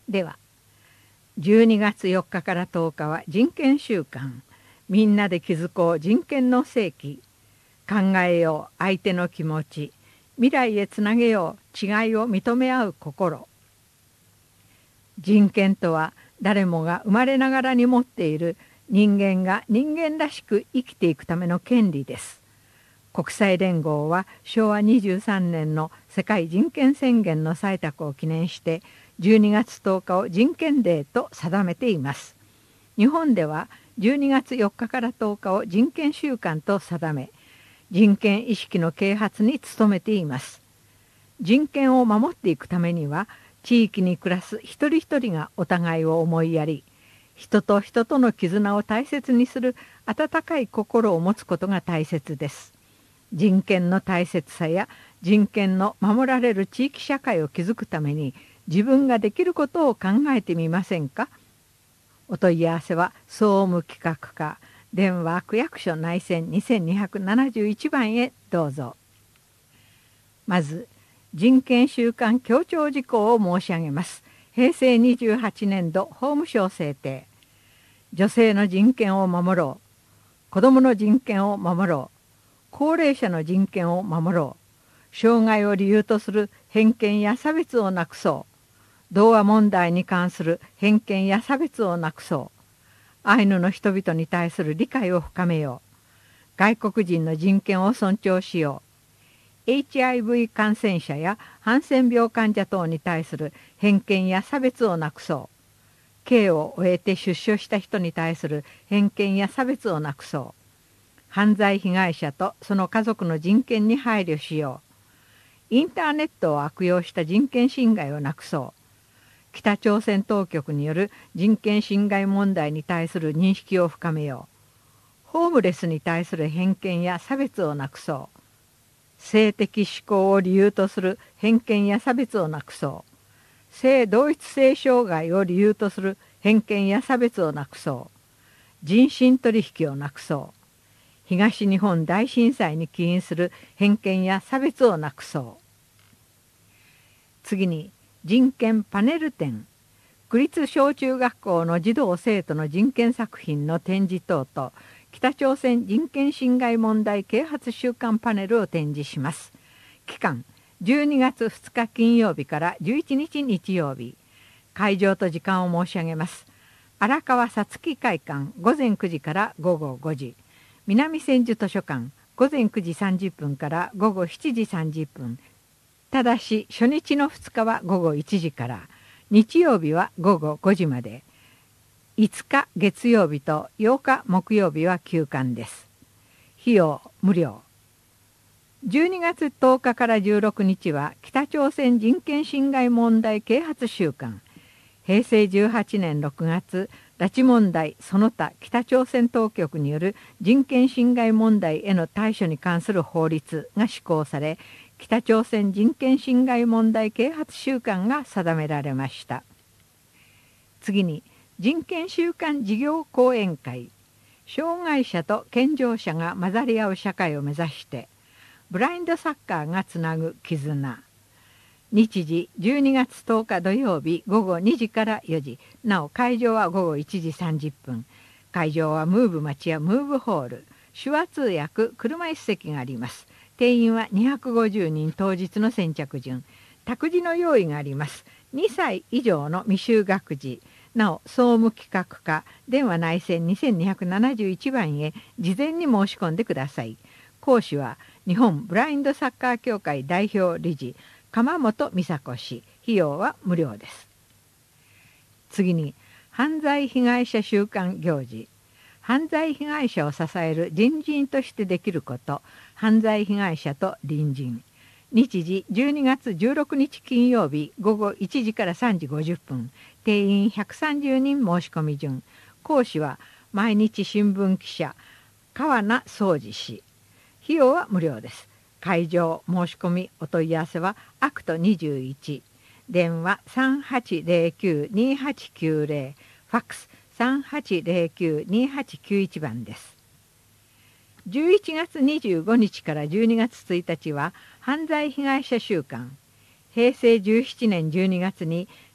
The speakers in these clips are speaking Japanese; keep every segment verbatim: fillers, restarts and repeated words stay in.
では、じゅうにがつよっかからとおかは人権週間。みんなで気づこう人権の世紀。考えよう相手の気持ち。未来へつなげよう違いを認め合う心。人権とは誰もが生まれながらに持っている人間が人間らしく生きていくための権利です。国際連合はしょうわにじゅうさんねんの世界人権宣言の採択を記念してじゅうにがつとおかを人権デーと定めています。日本ではじゅうにがつよっかからとおかを人権週間と定め、人権意識の啓発に努めています。人権を守っていくためには、地域に暮らす一人一人がお互いを思いやり、人と人との絆を大切にする温かい心を持つことが大切です。人権の大切さや人権の守られる地域社会を築くために自分ができることを考えてみませんか。お問い合わせは総務企画課電話区役所内線にせんにひゃくななじゅういちばんへどうぞ。まず人権週間強調事項を申し上げます。へいせいにじゅうはちねんど法務省制定。女性の人権を守ろう。子どもの人権を守ろう。高齢者の人権を守ろう。障害を理由とする偏見や差別をなくそう。同和問題に関する偏見や差別をなくそう。アイヌの人々に対する理解を深めよう。外国人の人権を尊重しよう。エイチアイブイ 感染者やハンセン病患者等に対する偏見や差別をなくそう。刑を終えて出所した人に対する偏見や差別をなくそう。犯罪被害者とその家族の人権に配慮しよう。インターネットを悪用した人権侵害をなくそう。北朝鮮当局による人権侵害問題に対する認識を深めよう。ホームレスに対する偏見や差別をなくそう。性的指向を理由とする偏見や差別をなくそう。性同一性障害を理由とする偏見や差別をなくそう。人身取引をなくそう。東日本大震災に起因する偏見や差別をなくそう。次に人権パネル展。区立小中学校の児童生徒の人権作品の展示等と北朝鮮人権侵害問題啓発週間パネルを展示します。期間じゅうにがつふつか金曜日からじゅういちにち日曜日。会場と時間を申し上げます。荒川さつき会館ごぜんくじからごごごじ。南千住図書館ごぜんくじさんじゅっぷんからごごしちじさんじゅっぷん。ただし初日のふつかはごごいちじから、日曜日はごごごじまで。いつか月曜日とようか木曜日は休館です。費用無料。じゅうにがつとおかからじゅうろくにちは北朝鮮人権侵害問題啓発週間。へいせいじゅうはちねんろくがつ、拉致問題その他北朝鮮当局による人権侵害問題への対処に関する法律が施行され、北朝鮮人権侵害問題啓発週間が定められました。次に人権週間事業講演会。障害者と健常者が混ざり合う社会を目指してブラインドサッカーがつなぐ絆。日時じゅうにがつとおか土曜日ごごにじからよじ。なお会場はごごいちじさんじゅっぷん。会場はムーブ町やムーブホール。手話通訳車椅子席があります。定員はにひゃくごじゅうにん。当日の先着順。託児の用意があります。にさい以上の未就学児。なお総務企画課電話内線にせんにひゃくななじゅういちばんへ事前に申し込んでください。講師は日本ブラインドサッカー協会代表理事鎌本美佐子氏。費用は無料です。次に犯罪被害者週間行事。犯罪被害者を支える人人としてできること。犯罪被害者と隣人。日時じゅうにがつじゅうろくにち金曜日ごごいちじからさんじごじゅっぷん。定員ひゃくさんじゅうにん申し込み順。講師は毎日新聞記者川名総司氏。費用は無料です。会場申し込みお問い合わせはアクトにじゅういち。電話さんはちゼロきゅうにはちきゅうゼロ。ファックスさんはちゼロきゅうにはちきゅういちばんです。じゅういちがつにじゅうごにちからじゅうにがつついたちは犯罪被害者週間。へいせいじゅうななねんじゅうにがつに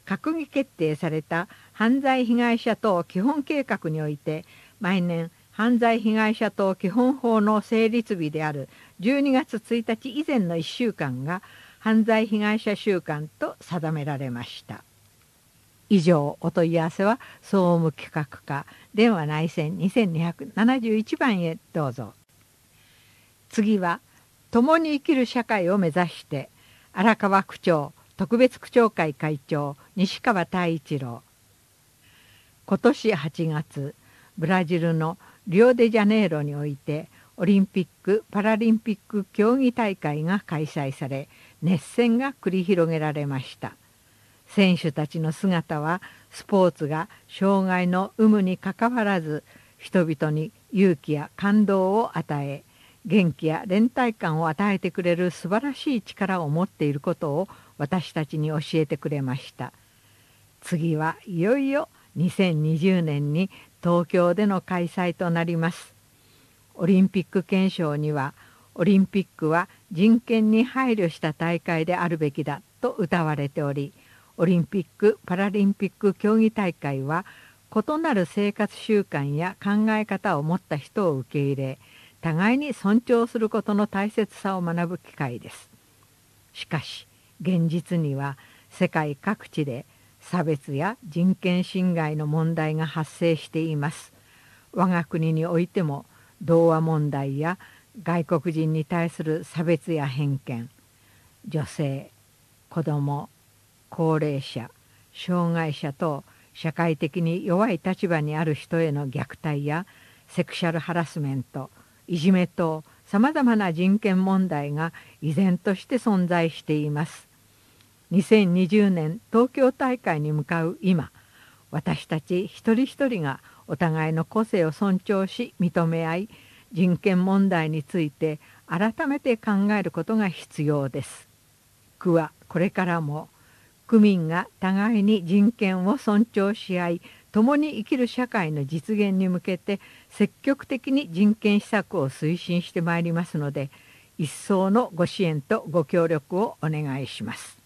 閣議決定された犯罪被害者等基本計画において、毎年犯罪被害者等基本法の成立日であるじゅうにがつついたち以前のいっしゅうかんが犯罪被害者週間と定められました。以上、お問い合わせは総務企画課電話内線にせんにひゃくななじゅういちばんへどうぞ。次は、共に生きる社会を目指して荒川区長特別区長会会長西川太一郎。今年はちがつ、ブラジルのリオデジャネイロにおいてオリンピック・パラリンピック競技大会が開催され、熱戦が繰り広げられました。選手たちの姿は、スポーツが障害の有無にかかわらず人々に勇気や感動を与え、元気や連帯感を与えてくれる素晴らしい力を持っていることを私たちに教えてくれました。次はいよいよにせんにじゅうねんに東京での開催となります。オリンピック憲章には、オリンピックは人権に配慮した大会であるべきだと謳われており、オリンピック・パラリンピック競技大会は異なる生活習慣や考え方を持った人を受け入れ、互いに尊重することの大切さを学ぶ機会です。しかし現実には世界各地で差別や人権侵害の問題が発生しています。我が国においても同和問題や外国人に対する差別や偏見、女性、子ども、高齢者、障害者等社会的に弱い立場にある人への虐待やセクシャルハラスメント、いじめ等さまざまな人権問題が依然として存在しています。にせんにじゅうねん東京大会に向かう今、私たち一人一人がお互いの個性を尊重し認め合い、人権問題について改めて考えることが必要です。区はこれからも区民が互いに人権を尊重し合い、共に生きる社会の実現に向けて積極的に人権施策を推進してまいりますので、一層のご支援とご協力をお願いします。